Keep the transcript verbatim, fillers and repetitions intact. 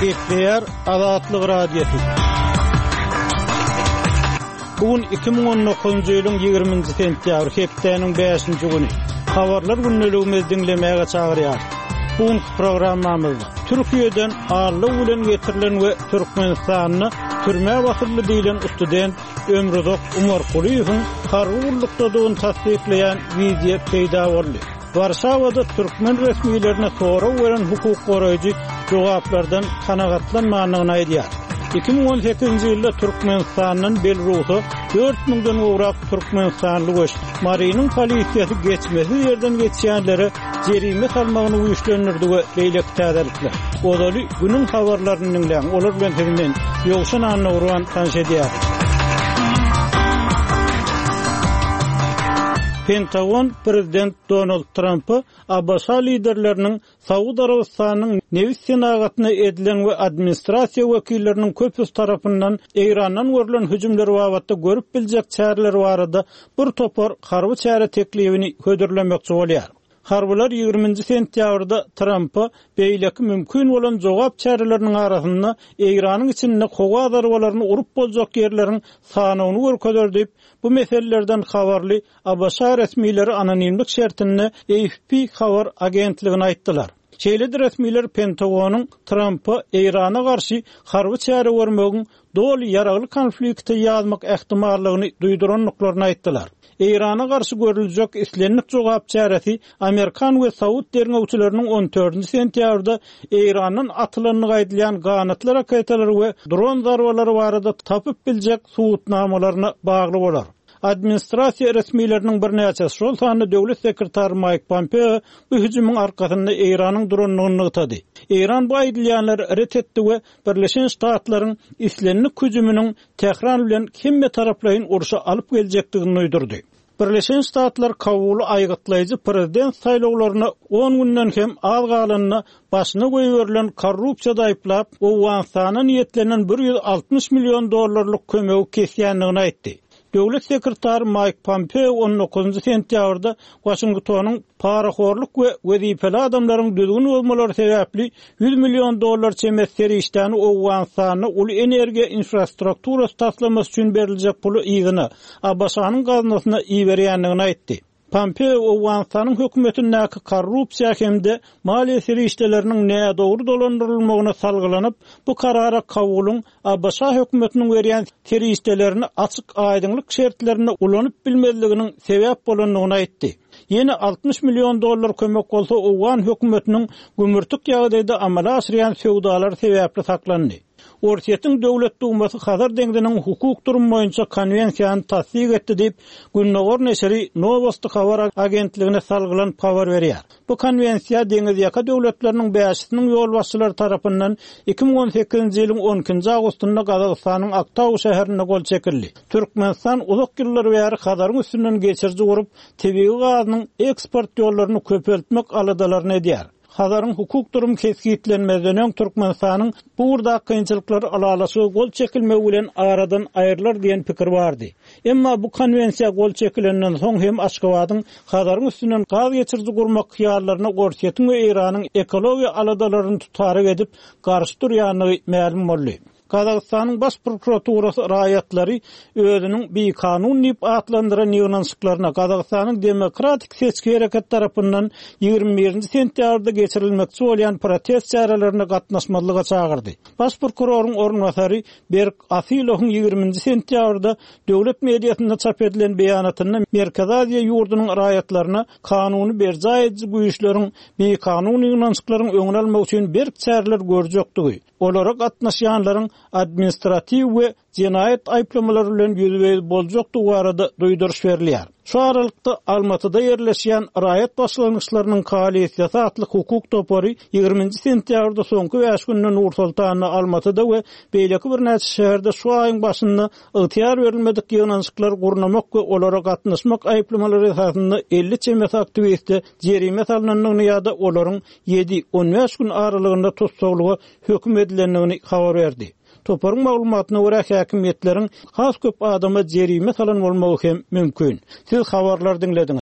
Gepleyer Azatlyk Radiosu. Bugün iki bin on dokuzuncu ýylyň ýygrimiňji sentýabr hepdeniň beşinji güni. Habarlar günneligimizi dinlemäge çagyrýar. Bugün programmamyzda Türkiýeden ağırlyk bilen getirilen we Türkmenistanyny türme wagtynda diýilen student Ömrüzok Umar Kuliýewiň harwurlukda dogun tasdikleýän video peýda boldy. Warşawada Türkmen resmiýetlerine soraw beren hukuk goraýjy jogaplardan kanagatlanmanyny aýdýar. iki bin on sekizinji ýylda Türkmenistanyň Belruhy dört miňden gowrak Türkmenistanly göç. Marynyň polisiýasy geçmesi ýerden geçýänlere jerime salmagyny güýçlendirdi we beýlek täzelikler. Odaly günüň habarlaryny dinleýän olar bilen hemden ýogşan anyny urwan tanşedýär. Pentagon Prezident Donald Trump'ı Abbas liderlerinin Saudi Arabistanyň Nevis senatyna edilen we administrasiýa wekilleriniň köpüs tarapyndan Eýrandan görülen hüjümler wagtynda görüp biljek çäreler barada bir topar harby çäre teklifini hödürlemekçi bolýar. Harbylar ýygrimiňji sentýabrda Trump'a beýleki mümkin bolan jogap çäreleriniň arasynda Eýranyň içinde howa zarwalaryny urup boljak ýerleriň sanawyny görkezýär diýip bu meselelerden habarly Abbas resmiýetleri anonimlik şertinde A F P habar agentligine aýtdylar. Şeýle resmiýetler Pentagonyň Trump'a Eýrana garşy harby çäre görmegiň doly ýaraly konflikte ýazmak ähtimallygyny duýduranlyklaryny aýtdylar. Eýrana garşy görüljek islenlik jogap çäresi Amerikan we Saud derňewçileriniň on dördünji sentýabrda Eýranyň atylanyny gaýdylýan ganatlar raketleri we dron zarwalary barada tapyp biljek suwutnamalaryna bagly bolar. Administrasiýa resmiýetleriniň bir näçe şol sany döwlet sekretary Mike Pompeo bu hüjümüň arkasynda Eýranyň dronlugyny ýytady. Eýran bu aýdylýanlary ret etdi we Birleşen Ştatlaryň islenlik hüjüminiň Tehran bilen kimme taraplaryň uruşa alyp geljekdigini öýdürdi. Birleşen Ştatlar kabuly aýgytlaýjy prezident saýlawlaryna on günden hem az galanyna başyna goýuwerilen korrupsiýada aýplap, o Wansana niýetlenen bir ýüz altymyş million dollarlyk kömegi kesýänligini aýtdy. Döwlet sekretary Mike Pompeo on dokuzunji sentýabrda Washingtonyň paraxorluk we wezipeli adamlaryň düzgün bolmalary sebäpli yüz million dollar çemesleri işlerini o Wansana uly energiýa infrastrukturasy taslamasy üçin beriljek puly ýygyny Abbasanyň gaznasyna iýerýänligini aýtdy. Pompeo o Wansanyň hökümetindäki korrupsiýa hemde maliýe serişdeleriniň näme dogry dolandyrylmagyna salgylanyp, bu karara kabulyň Abbas hökümetiniň berýän serişdelerini açyk aýdynlyk şertlerine ulanyp bilmezliginiň sebäp bolanlygyny aýtdy. Yeni altmış milyon dolar kömek bolsa o Wan hökümetiniň gümürtük ýagdaýda amala asyrýan sowdalar sebäpli saklandy. Orsiýetiň döwlet dumasy Hazar deňdiniň hukuk durumy boýunça konwensiýany tasdik etdi diýip Günnowar neşri Novosti habar agentligine salgylan habar berýär. Bu konwensiýa deňiz ýaka döwletleriniň beýaşynyň ýolbaşçylary tarapyndan iki bin on sekizinji ýylyň onunçy awgustynda Gazagystanyň Aktau şäherinde gol çekildi. Türkmenistan uzak ýyllar bäri Hazaryň üstünden geçirji gurup tebigi gazynyň eksport ýollaryny köpeltmek aladalaryny edýär. Hazaryň hukuk durumy kesgitlenmezden Türkmenistanyň bu urda kynçylyklary alalasy gol çekilmegi bilen aradan aýrylar diýen pikir bardy. Emma bu konwensiýa gol çekilenden soň hem Aşgabatyň Hazaryň üstünden gaz geçirji gurmak hyýallaryna Gorsiýetiň we Eýranyň ekologiýa aladalaryny tutary edip garşy durýanyny ma'lum boldy. Kazakstanyň baş prokuraturasy raýatlary özüniň bir kanun diýip atlandyran ýygnaşyklaryna Kazakstanyň demokratik seçki hereket tarapyndan ýygrimi birinji sentýabrda geçirilmekçi bolýan protest çärelerine gatnaşmalyga çagyrdy. Baş prokuroryň ornwasary Berk Asilowyň ýygrimiňji sentýabrda döwlet mediýasynda çap edilen beýanatynda Merkez Aziýa ýurdunyň raýatlaryna kanuny berja edici güýçleriň bir kanun ýygnaşyklaryň öňüne almak üçin berk çäreler görjekdigi, olara gatnaşýanlaryň administrativ we jinayet aýplamalary bilen ýüzbeýiz boljokdygy barada duýduruş berilýär. Şu aralykda Almatyda ýerleşýän raýat başlangyçlarynyň koalisiýasy atly hukuk topary ýygrimiňji sentýabrda soňky beş günden Nur Sultanyna Almatyda we beýleki bir näçe şäherde şu aýyň başynda ygtyýar berilmedik ýygnaşyklar gurnamak we olara gatnaşmak aýplamalary esasynda elli çemes aktivisti jerime salnanyny ýa-da olaryň ýedi on beş gün aralygynda tutsaglygy hökm edilenligini habar berdi. Toparyň maglumatyna görä häkimetleriň has köp adama jerime salan bolmagy hem mümkin. Siz habarlar dinlediňiz.